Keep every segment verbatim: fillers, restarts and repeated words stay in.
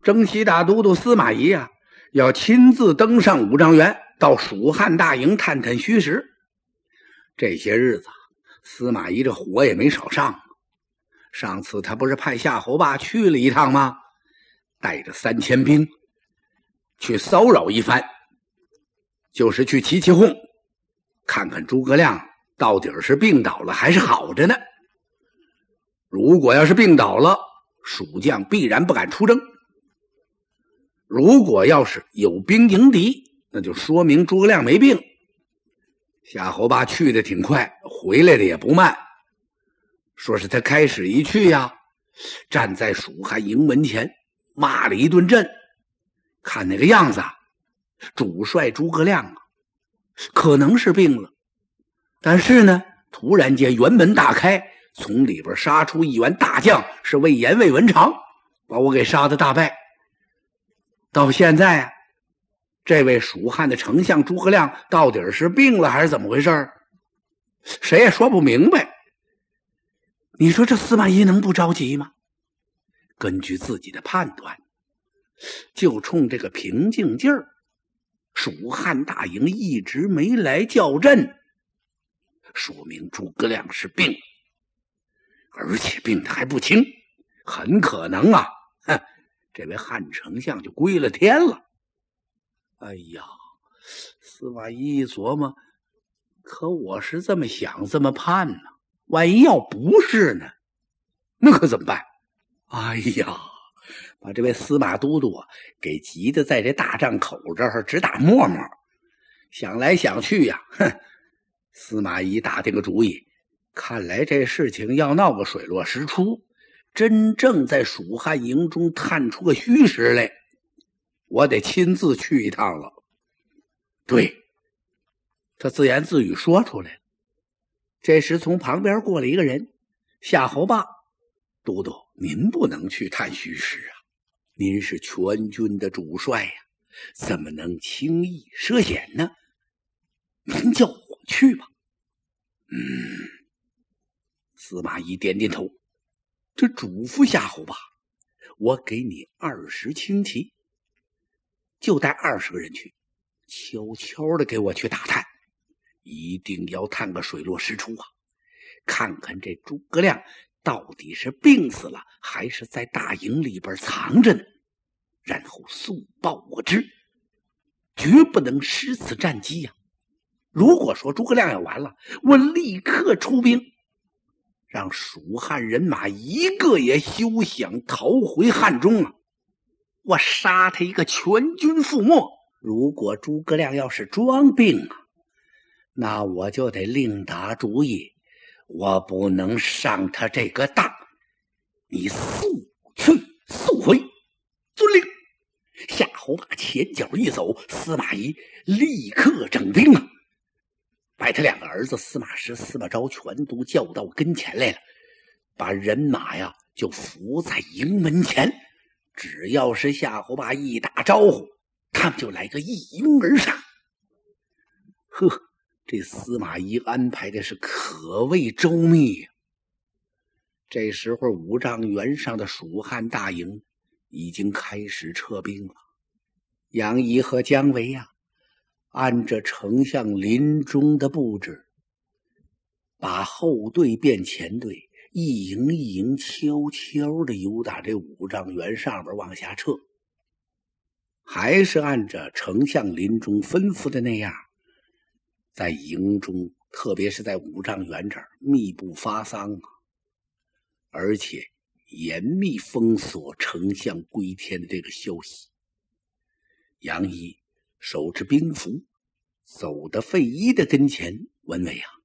征西大都督司马懿啊，要亲自登上五丈原，到蜀汉大营探探虚实。这些日子司马懿这火也没少上，上次他不是派夏侯霸去了一趟吗？带着三千兵去骚扰一番，就是去齐齐哄，看看诸葛亮到底是病倒了还是好着呢。如果要是病倒了，蜀将必然不敢出征；如果要是有兵迎敌，那就说明诸葛亮没病。夏侯霸去的挺快，回来的也不慢。说是他开始一去呀，站在蜀汉营门前骂了一顿阵，看那个样子啊，主帅诸葛亮啊，可能是病了。但是呢，突然间辕门大开，从里边杀出一员大将，是魏延魏文长，把我给杀得大败。到现在啊，这位蜀汉的丞相诸葛亮到底是病了还是怎么回事，谁也说不明白。你说这司马懿能不着急吗？根据自己的判断，就冲这个平静劲儿，蜀汉大营一直没来校阵，说明诸葛亮是病，而且病得还不轻，很可能啊，哼，这位汉丞相就归了天了。哎呀，司马懿一琢磨，可我是这么想这么判呢，万一要不是呢，那可怎么办？哎呀，把这位司马都督啊给急得在这大帐口这儿直打沫沫。想来想去呀、啊，哼，司马懿打定个主意，看来这事情要闹个水落石出，真正在蜀汉营中探出个虚实来，我得亲自去一趟了。对，他自言自语说出来了。这时从旁边过来一个人，夏侯霸，都督，您不能去探虚实啊，您是全军的主帅呀、啊，怎么能轻易涉险呢？您叫我去吧。嗯，司马懿点点头，这嘱咐夏侯霸，我给你二十轻骑，就带二十个人去，悄悄的给我去打探，一定要探个水落石出啊！看看这诸葛亮到底是病死了，还是在大营里边藏着呢？然后速报我知，绝不能失此战机呀、啊！如果说诸葛亮要完了，我立刻出兵，让蜀汉人马一个也休想逃回汉中啊！我杀他一个全军覆没。如果诸葛亮要是装病啊，那我就得另打主意，我不能上他这个当。你速去速回，遵令。夏侯霸前脚一走，司马懿立刻整兵啊，把他两个儿子司马师、司马昭全都叫到跟前来了，把人马呀就伏在营门前，只要是夏侯霸一打招呼，他们就来个一拥而上。呵，这司马懿安排的是可谓周密呀、啊。这时候五丈原上的蜀汉大营已经开始撤兵了。杨仪和姜维呀、啊，按着丞相临终的布置，把后队变前队，一营一营悄悄的由打这五丈原上边往下撤，还是按着丞相临终吩咐的那样，在营中，特别是在五丈原这儿密不发丧啊，而且严密封锁丞相归天的这个消息。杨仪手持兵符，走到费祎的跟前，文伟啊，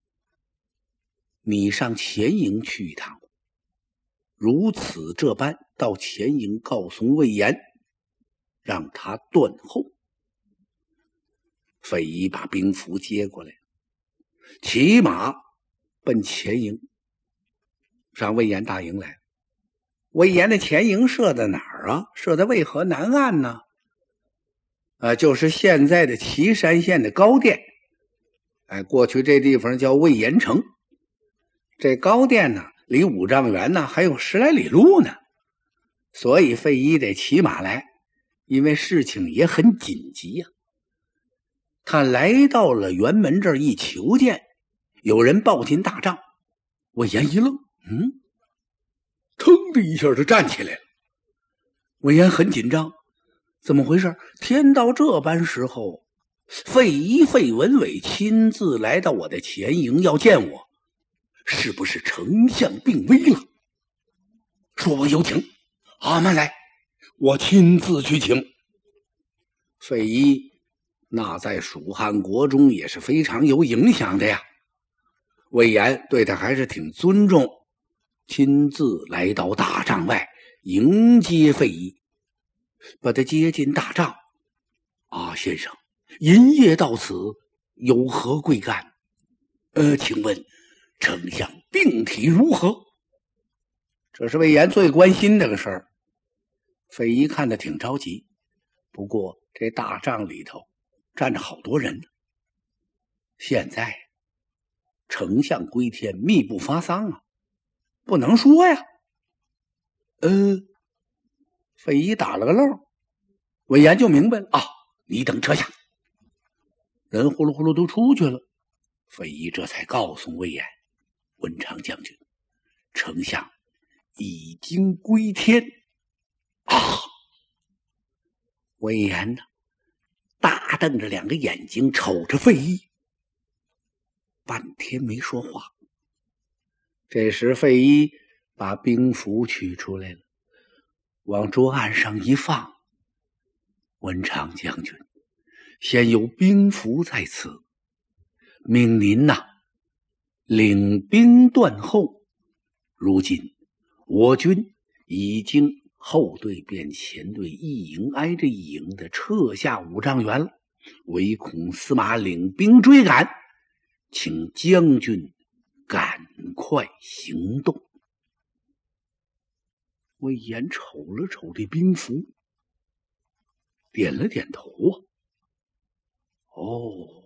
你上前营去一趟，如此这般到前营告诉魏延，让他断后。费祎把兵符接过来，骑马奔前营，上魏延大营来。魏延的前营设在哪儿啊？设在渭河南岸呢，呃，就是现在的岐山县的高店。哎，过去这地方叫魏延城。这高店呢，离五丈原呢还有十来里路呢。 所以费祎得骑马来，因为事情也很紧急呀、啊。他来到了辕门这儿一求见，有人抱进大帐。魏延一愣，嗯，腾的一下就站起来了。魏延很紧张，怎么回事？天到这般时候，费祎费文伟亲自来到我的前营要见我，是不是丞相病危了？说我有请，阿慢来，我亲自去请。费祎那在蜀汉国中也是非常有影响的呀。魏延对他还是挺尊重，亲自来到大帐外迎接费祎，把他接进大帐。啊，先生，寅夜到此，有何贵干？呃，请问丞相病体如何？这是魏延最关心的个事儿。费祎看得挺着急，不过这大帐里头站着好多人呢。现在丞相归天，密不发丧啊，不能说呀。呃，费祎打了个漏，魏延就明白了啊，你等车下。人呼噜呼噜都出去了，费祎这才告诉魏延，文昌将军，丞相已经归天啊。魏延呢，大瞪着两个眼睛瞅着费祎，半天没说话。这时费祎把兵符取出来了，往桌案上一放。文昌将军，现有兵符在此，命您呐领兵断后。如今我军已经后队变前队，一营挨着一营的撤下五丈原了，唯恐司马领兵追赶，请将军赶快行动。魏延瞅了瞅这兵符，点了点头啊。哦，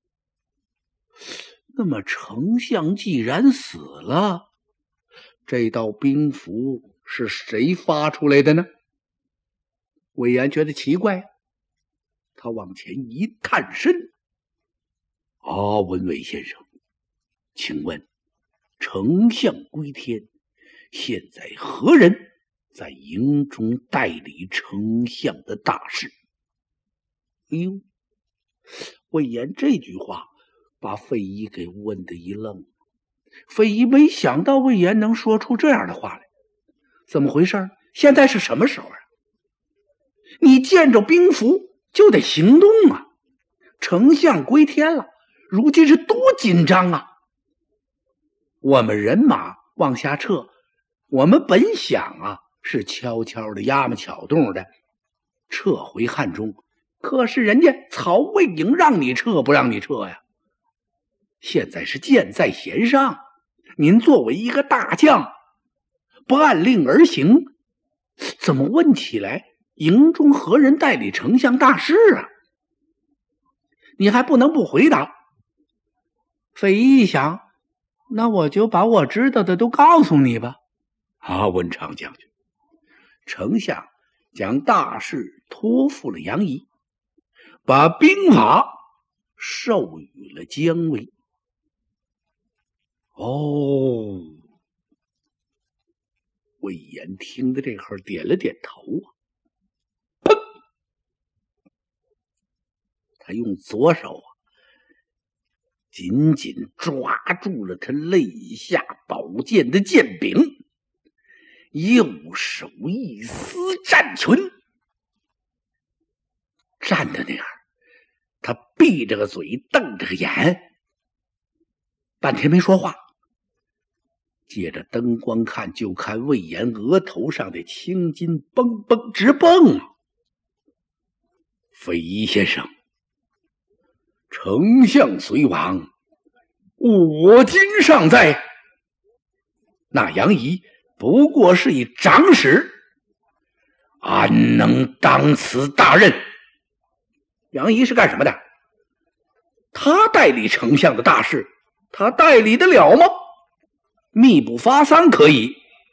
那么丞相既然死了，这道兵符是谁发出来的呢？魏延觉得奇怪，他往前一探身。啊，文伟先生，请问丞相归天，现在何人在营中代理丞相的大事？哎呦，魏延这句话把费祎给问得一愣。费祎没想到魏延能说出这样的话来，怎么回事？现在是什么时候啊？你见着兵符就得行动啊！丞相归天了，如今是多紧张啊！我们人马往下撤，我们本想啊是悄悄的压么巧动的撤回汉中，可是人家曹魏营让你撤不让你撤呀？现在是箭在弦上，您作为一个大将，不按令而行，怎么问起来营中何人代理丞相大事啊？你还不能不回答。费祎一想，那我就把我知道的都告诉你吧。啊，文昌将军，丞相将大事托付了杨仪，把兵法授予了姜维。哦，魏延听的这会儿点了点头啊。砰！他用左手啊紧紧抓住了他肋下宝剑的剑柄，右手一撕战裙，站在那儿，他闭着个嘴，瞪着个眼，半天没说话。借着灯光看，就看魏延额头上的青筋蹦蹦直蹦。费祎先生，丞相虽亡，我今尚在。那杨仪不过是一长史，安能当此大任？杨仪是干什么的？他代理丞相的大事，他代理得了吗？密不发丧可以，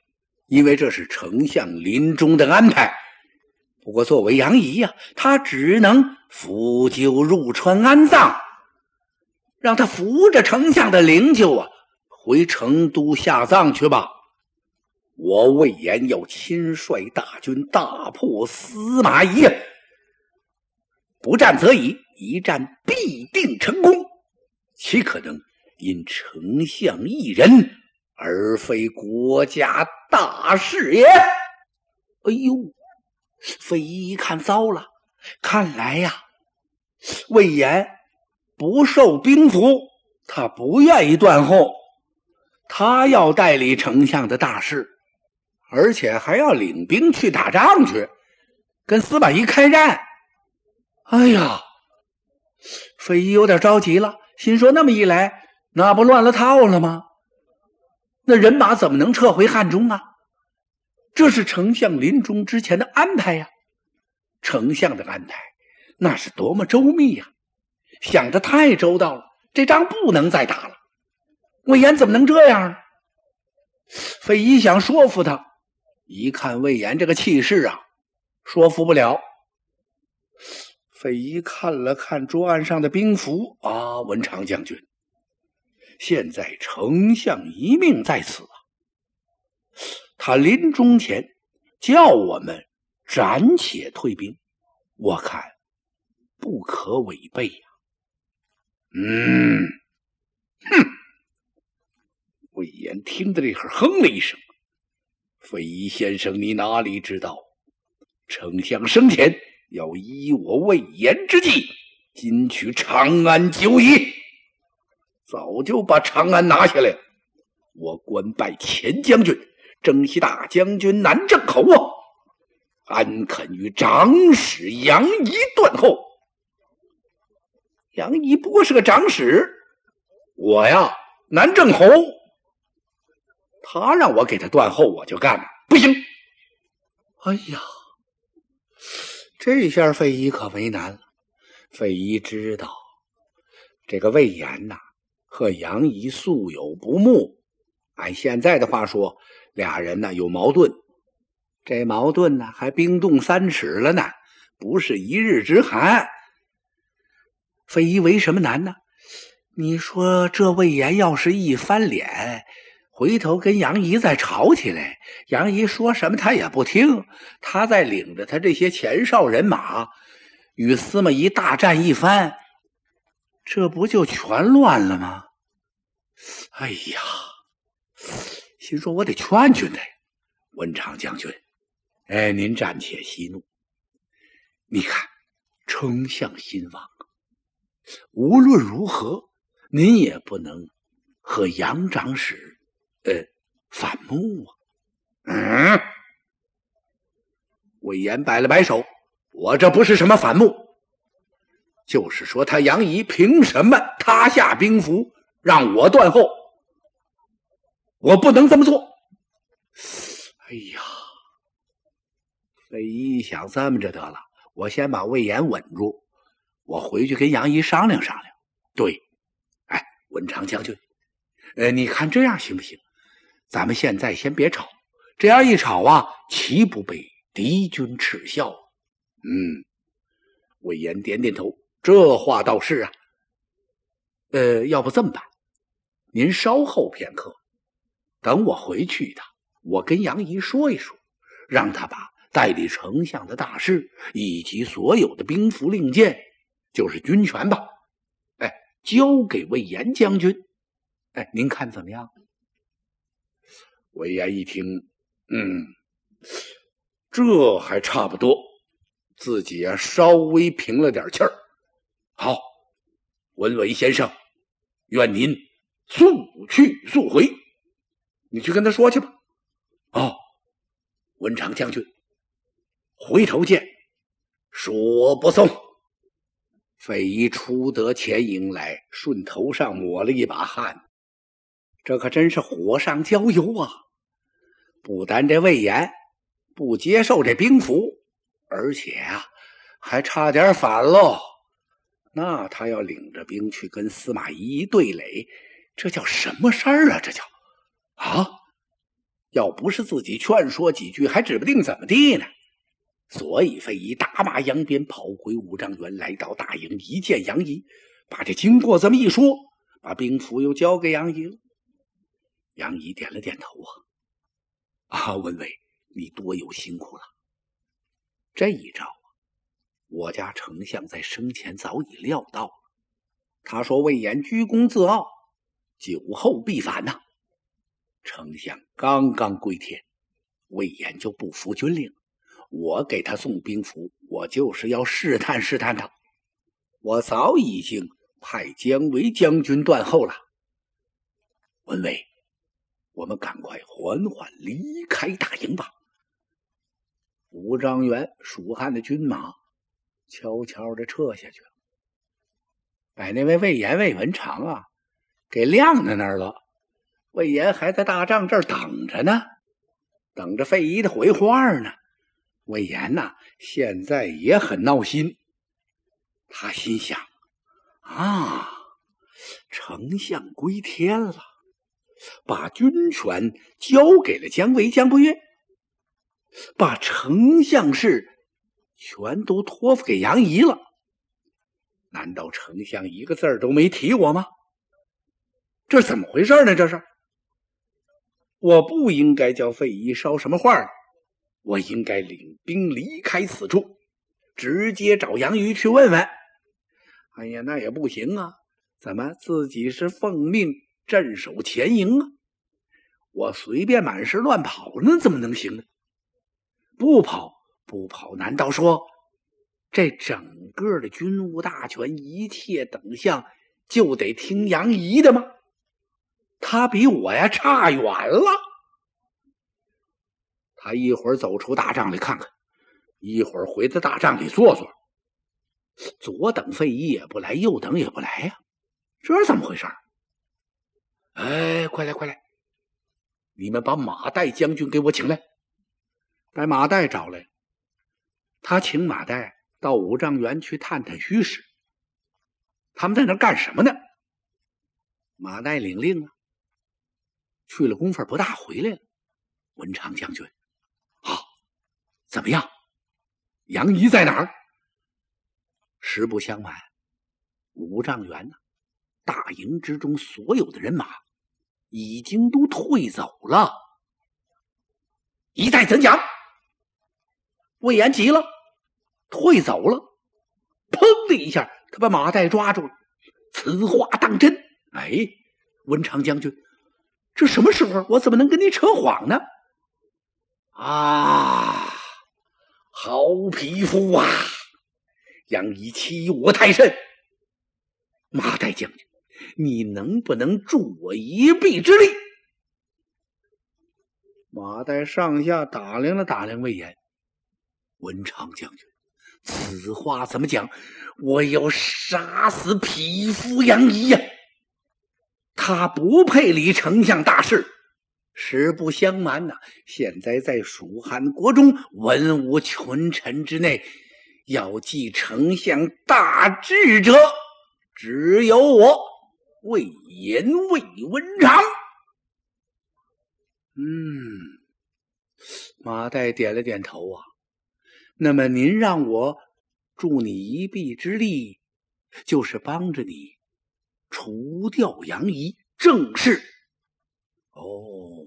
因为这是丞相临终的安排。不过作为杨仪呀、啊，他只能扶柩入川安葬，让他扶着丞相的灵柩啊，回成都下葬去吧。我魏延要亲率大军大破司马懿啊，不战则已，一战必定成功，岂可能因丞相一人而非国家大事也？哎呦，费祎一看糟了，看来呀，魏延不受兵符，他不愿意断后，他要代理丞相的大事，而且还要领兵去打仗去，跟司马懿开战。哎呀，费祎有点着急了，心说那么一来，那不乱了套了吗？那人马怎么能撤回汉中啊？这是丞相临终之前的安排呀，丞相的安排那是多么周密呀，想得太周到了，这仗不能再打了。魏延怎么能这样呢？费祎想说服他，一看魏延这个气势啊，说服不了。费祎看了看桌案上的兵符啊，文长将军，现在丞相一命在此啊，他临终前叫我们暂且退兵，我看不可违背呀、啊。嗯，哼！魏延听得这会儿哼了一声：“费祎先生，你哪里知道，丞相生前要依我魏延之计，今取长安久矣。早就把长安拿下来了。我官拜前将军，征西大将军南郑侯啊，安肯与长史杨仪断后？杨仪不过是个长史，我呀，南郑侯，他让我给他断后，我就干了，不行。哎呀，这下费祎可为难了。费祎知道这个魏延呐、啊，和杨仪素有不睦，按现在的话说，俩人呢有矛盾，这矛盾呢还冰冻三尺了呢，不是一日之寒。费祎为什么难呢？你说这魏延要是一翻脸，回头跟杨仪再吵起来，杨仪说什么他也不听，他再领着他这些前哨人马与司马懿大战一番，这不就全乱了吗？哎呀，心说我得劝劝他呀。文长将军，哎，您暂且息怒。你看丞相兴亡，无论如何您也不能和杨长史呃反目啊。嗯，魏延摆了摆手，我这不是什么反目，就是说他杨仪凭什么他下兵符让我断后，我不能这么做。哎呀，费祎想这么着得了，我先把魏延稳住，我回去跟杨仪商量商量。对，哎，文长将军，呃，你看这样行不行？咱们现在先别吵，这样一吵啊，岂不被敌军耻笑？嗯，魏延点点头，这话倒是啊。呃，要不这么办，您稍后片刻，等我回去一趟，我跟杨仪说一说，让他把代理丞相的大事以及所有的兵符令箭，就是军权吧，哎，交给魏延将军。哎，您看怎么样？魏延一听，嗯，这还差不多，自己啊稍微平了点气儿。好，文伟先生，愿您速去速回，你去跟他说去吧。哦，文长将军，回头见。说不送。费祎出得前营来，顺头上抹了一把汗，这可真是火上浇油啊！不但这魏延不接受这兵符，而且啊还差点反喽。那他要领着兵去跟司马懿对垒，这叫什么事儿啊？这叫啊！ 要不是自己劝说几句，还指不定怎么地呢。所以费祎打马扬鞭跑回五丈原，来到大营，一见杨仪，把这经过这么一说，把兵符又交给杨仪了。杨仪点了点头啊，啊，文伟，你多有辛苦了。这一招啊，我家丞相在生前早已料到了。他说魏延居功自傲，酒后必反呐、啊。丞相刚刚归天，魏延就不服军令，我给他送兵符，我就是要试探试探他。我早已经派姜维将军断后了。文伟，我们赶快缓缓离开大营吧。五丈原蜀汉的军马悄悄地撤下去了，把那位魏延魏文长啊给晾在那儿了。魏延还在大帐这儿等着呢，等着费祎的回话呢。魏延呐、啊，现在也很闹心。他心想啊，丞相归天了，把军权交给了姜维姜不岳，把丞相事全都托付给杨仪了。难道丞相一个字儿都没提我吗？这怎么回事呢？这是我不应该叫费祎捎什么话呢，我应该领兵离开此处，直接找杨仪去问问。哎呀，那也不行啊，怎么自己是奉命镇守前营啊？我随便满是乱跑那怎么能行呢？不跑不跑，难道说这整个的军务大权一切等项就得听杨仪的吗？他比我呀差远了。他一会儿走出大帐里看看，一会儿回到大帐里坐坐，左等费祎也不来，右等也不来呀、啊，这是怎么回事？哎，快来快来，你们把马岱将军给我请来。把马岱找来，他请马岱到五丈原去探探虚实。他们在那干什么呢？马岱领令啊，去了功夫不大，回来了。文长将军，啊，怎么样？杨仪在哪儿？实不相瞒，五丈原呢、啊，大营之中所有的人马已经都退走了。一再怎讲？魏延急了，退走了。砰的一下，他把马岱抓住了。此话当真？哎，文长将军，这什么时候？我怎么能跟你扯谎呢？啊，好匹夫啊！杨仪欺我太甚。马岱将军，你能不能助我一臂之力？马岱上下打量了打量魏延。文长将军，此话怎么讲？我要杀死匹夫杨仪呀、啊！他不配理丞相大事。实不相瞒呐、啊，现在在蜀汉国中文武群臣之内，要继丞相大志者，只有我魏延魏文长。嗯，马岱点了点头啊。那么您让我助你一臂之力，就是帮着你除掉杨仪，正是。哦，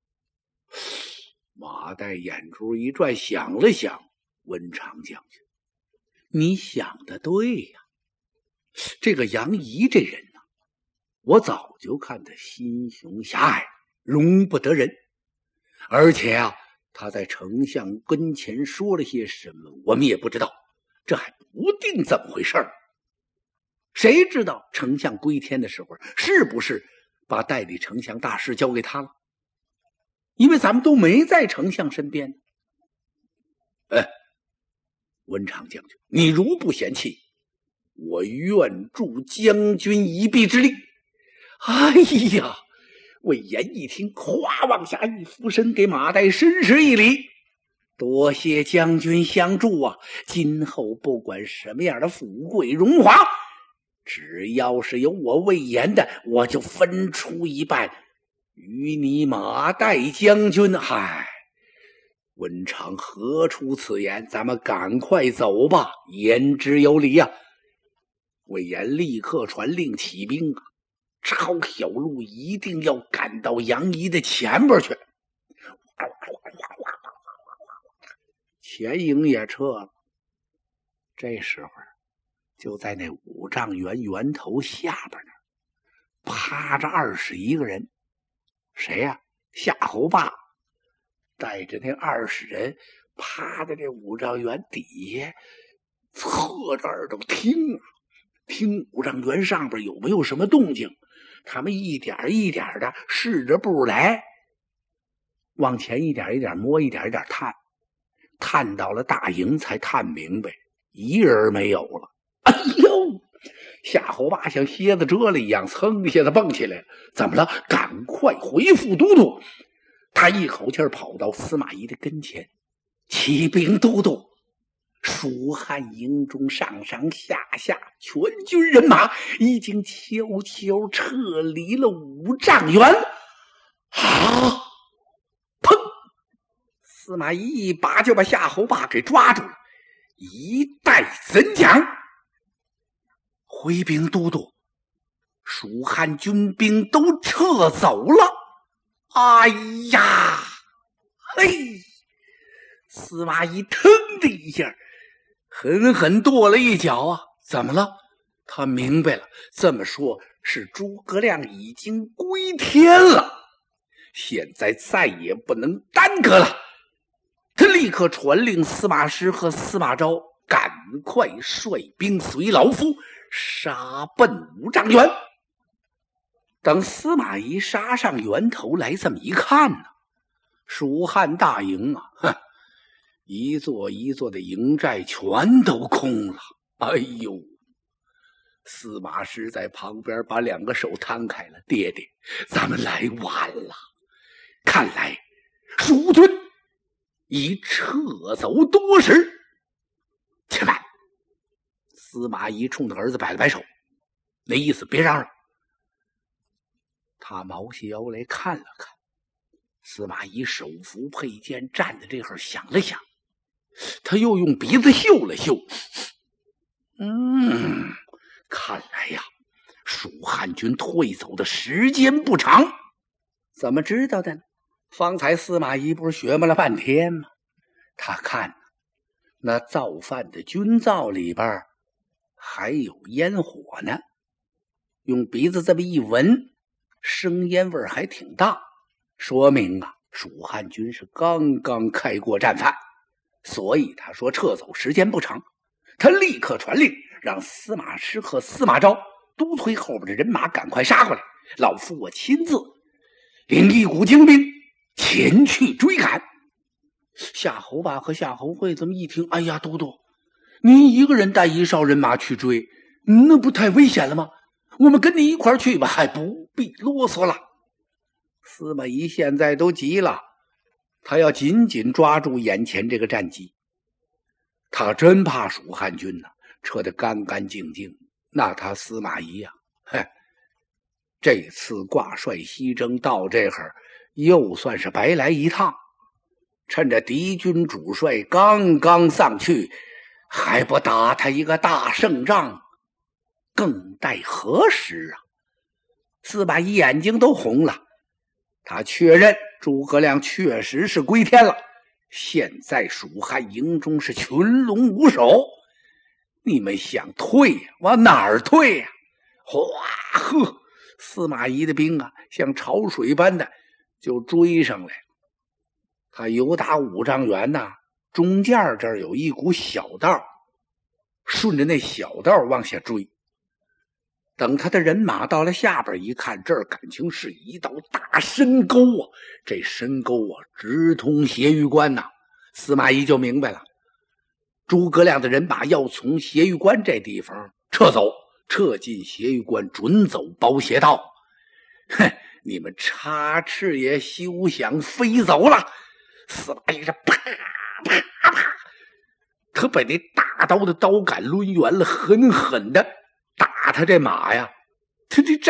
马岱眼珠一转，想了想，文长将军，你想的对呀、啊。这个杨仪这人呢、啊，我早就看他心胸狭隘，容不得人。而且啊，他在丞相跟前说了些什么，我们也不知道，这还不定怎么回事儿。谁知道丞相归天的时候，是不是把代理丞相大事交给他了？因为咱们都没在丞相身边。哎，文长将军，你如不嫌弃，我愿助将军一臂之力。哎呀！魏延一听，咵往下一俯身，给马岱深施一礼，多谢将军相助啊！今后不管什么样的富贵荣华，只要是有我魏延的，我就分出一半与你马岱将军，嗨，文长何出此言？咱们赶快走吧，言之有理呀、啊！魏延立刻传令起兵啊，抄小路一定要赶到杨仪的前边去。前营也撤了。这时候就在那五丈原源头下边呢，趴着二十一个人。谁呀、啊？夏侯霸带着那二十人趴在这五丈原底下，侧着耳朵听啊，听五丈原上边有没有什么动静。他们一点一点的试着步来，往前一点一点摸，一点一点探，探到了大营才探明白，一人没有了。哎呦！夏侯霸像蝎子蛰了一样，噌一下子蹦起来了。怎么了？赶快回复都督！他一口气跑到司马懿的跟前，启禀都督，蜀汉营中上上下下全军人马已经悄悄撤离了五丈原。啊！砰！司马懿一把就把夏侯霸给抓住了，一带怎讲？回禀都督，蜀汉军兵都撤走了。哎呀，嘿！司马懿腾的一下狠狠跺了一脚啊！怎么了？他明白了，这么说是诸葛亮已经归天了，现在再也不能耽搁了。他立刻传令司马师和司马昭赶快率兵随老夫杀奔五丈原。等司马懿杀上源头来，这么一看呢，蜀汉大营啊，哼，一座一座的营寨全都空了。哎呦！司马师在旁边把两个手摊开了，爹爹，咱们来晚了，看来蜀军已撤走多时。且慢！司马懿冲他儿子摆了摆手，那意思别嚷嚷。他毛细腰来看了看，司马懿手扶佩剑站在这会儿想了想，他又用鼻子嗅了嗅，嗯，看来呀，蜀汉军退走的时间不长。怎么知道的呢？方才司马懿不是学摸了半天吗？他看那造饭的军灶里边还有烟火呢，用鼻子这么一闻，生烟味还挺大，说明啊，蜀汉军是刚刚开过战饭，所以他说撤走时间不长。他立刻传令，让司马师和司马昭督催后边的人马赶快杀过来，老夫我亲自领一股精兵前去追赶。夏侯霸和夏侯会这么一听，哎呀，都督，您一个人带一哨人马去追，那不太危险了吗？我们跟你一块去吧，还不必啰嗦了。司马懿现在都急了，他要紧紧抓住眼前这个战机。他真怕蜀汉军呢、啊、撤得干干净净，那他司马懿呀、啊，嘿，这次挂帅西征到这会儿，又算是白来一趟。趁着敌军主帅刚刚上去，还不打他一个大胜仗，更待何时啊？司马懿眼睛都红了，他确认诸葛亮确实是归天了。现在蜀汉营中是群龙无首，你们想退呀？往哪儿退呀？哗呵，司马懿的兵啊，像潮水般的就追上来。他由打五丈原呐、啊，中间这儿有一股小道，顺着那小道往下追。等他的人马到了下边一看，这儿感情是一道大深沟啊！这深沟啊，直通斜峪关呐、啊。司马懿就明白了，诸葛亮的人马要从斜峪关这地方撤走，撤进斜峪关，准走包斜道。哼，你们插翅也休想飞走了！司马懿是啪啪啪，他把那大刀的刀杆抡圆了，狠狠的打他这马呀，他这战马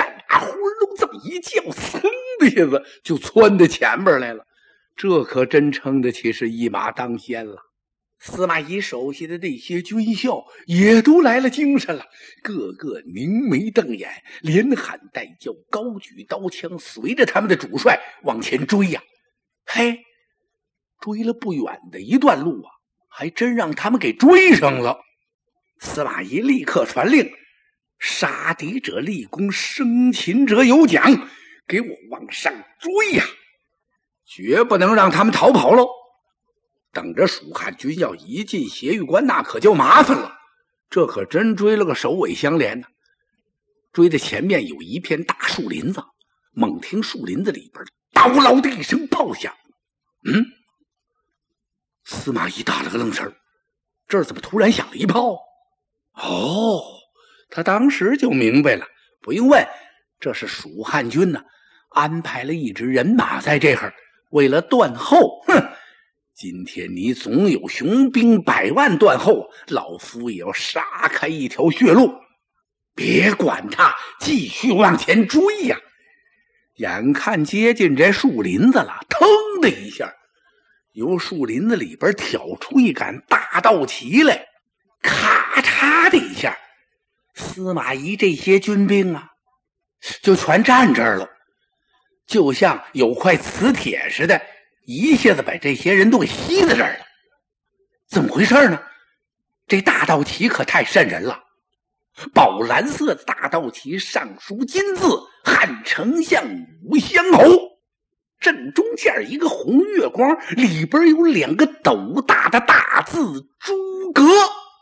呼噜这么一叫，噌的一下子就窜到前边来了。这可真称得起是一马当先了。司马懿手下的那些军校也都来了精神了，个个凝眉瞪眼，连喊带叫，高举刀枪，随着他们的主帅往前追呀、啊。嘿，追了不远的一段路啊，还真让他们给追上了。司马懿立刻传令，杀敌者立功，生擒者有奖，给我往上追呀、啊，绝不能让他们逃跑喽。等着蜀汉军要一进斜玉关，那可就麻烦了。这可真追了个首尾相连呢。追的前面有一片大树林子，猛听树林子里边叨唠的一声炮响。嗯，司马懿打了个愣神，这儿怎么突然响了一炮？哦，他当时就明白了，不用问，这是蜀汉军呢，安排了一支人马在这儿，为了断后。哼，今天你总有雄兵百万断后，老夫也要杀开一条血路。别管他，继续往前追呀、啊！眼看接近这树林子了，腾的一下，由树林子里边挑出一杆大道旗来，咔嚓的一下，司马懿这些军兵啊，就全站这儿了，就像有块磁铁似的，一下子把这些人都给吸在这儿了。怎么回事呢？这大道旗可太瘆人了，宝蓝色的大道旗上书金字“汉丞相武乡侯”，正中间一个红月光，里边有两个斗大的大字“诸葛”。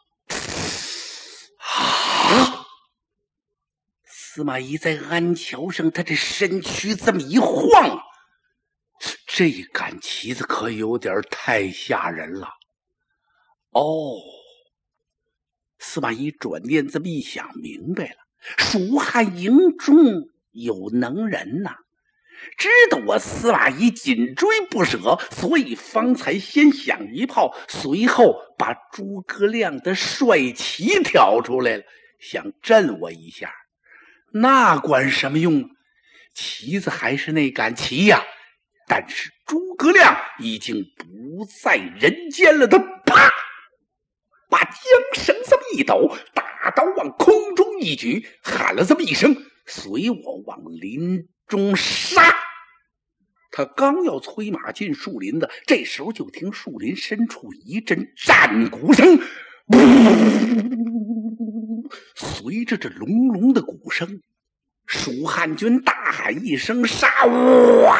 啊！司马懿在鞍桥上，他这身躯这么一晃，这杆旗子可有点太吓人了。哦，司马懿转念这么一想，明白了，蜀汉营中有能人呐、啊，知道我司马懿紧追不舍，所以方才先响一炮，随后把诸葛亮的帅旗挑出来了，想震我一下。那管什么用？旗子还是那杆旗呀、啊，但是诸葛亮已经不在人间了。他啪，把缰绳这么一抖，大刀往空中一举，喊了这么一声：“随我往林中杀！”他刚要催马进树林子，这时候就听树林深处一阵战鼓声，随着这隆隆的鼓声，蜀汉军大喊一声杀！哇！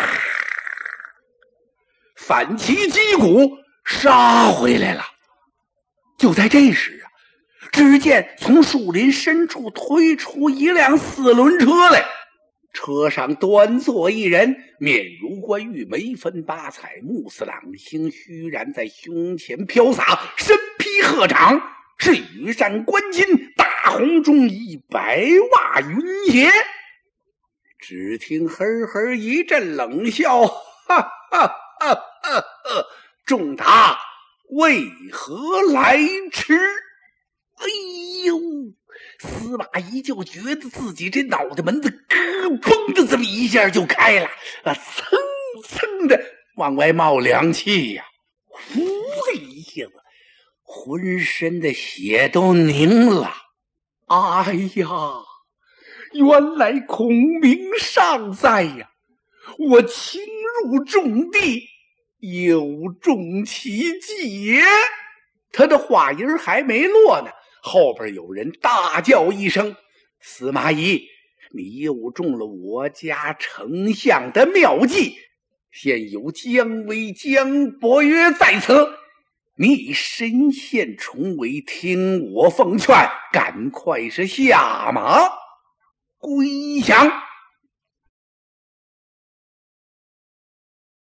反旗击鼓，杀回来了。就在这时啊，只见从树林深处推出一辆四轮车来，车上端坐一人，面如冠玉，眉分八彩，目似朗星，虚然在胸前飘洒，身披鹤氅，是羽扇纶巾，大红中衣，白袜云鞋。只听呵呵一阵冷笑，哈哈哈哈哈！众他为何来迟？哎呦！司马懿就觉得自己这脑袋门子咯嘣的这么一下就开了啊，蹭蹭的往外冒凉气呀、啊，呼的一下子，浑身的血都凝了。哎呀，原来孔明尚在呀！我侵入重地，有重其计。他的话音还没落呢，后边有人大叫一声：“司马懿，你又中了我家丞相的妙计！现有姜维、姜伯约在此，你已身陷重围，听我奉劝，赶快是下马归降。”